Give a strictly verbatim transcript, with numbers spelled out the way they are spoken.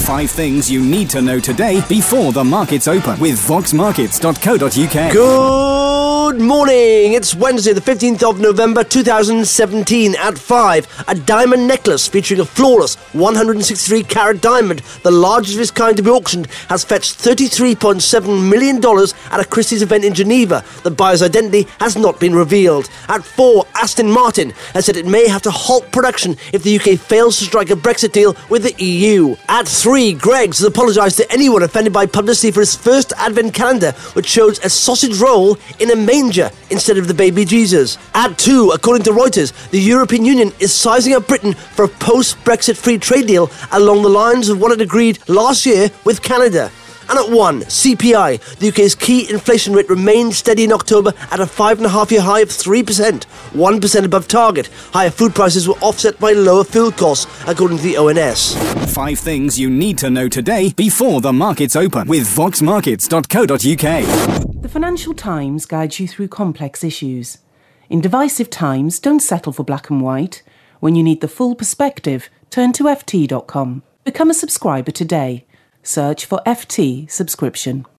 Five things you need to know today before the markets open with vox markets dot co dot uk. Good morning. It's Wednesday, the fifteenth of November, two thousand seventeen. At five, a diamond necklace featuring a flawless one hundred sixty-three carat diamond, the largest of its kind to be auctioned, has fetched thirty-three point seven million dollars at a Christie's event in Geneva. The buyer's identity has not been revealed. At four, Aston Martin has said it may have to halt production if the U K fails to strike a Brexit deal with the E U. At three, Greggs has apologised to anyone offended by publicity for his first advent calendar, which shows a sausage roll in a manger instead of the baby Jesus. At two, according to Reuters, the European Union is sizing up Britain for a post-Brexit free trade deal along the lines of what it agreed last year with Canada. And at one, C P I, the U K's key inflation rate remained steady in October at a five and a half year high of three percent, one percent above target. Higher food prices were offset by lower fuel costs, according to the O N S. Five things you need to know today before the markets open with vox markets dot co dot uk. The Financial Times guides you through complex issues. In divisive times, don't settle for black and white. When you need the full perspective, turn to F T dot com. Become a subscriber today. Search for F T subscription.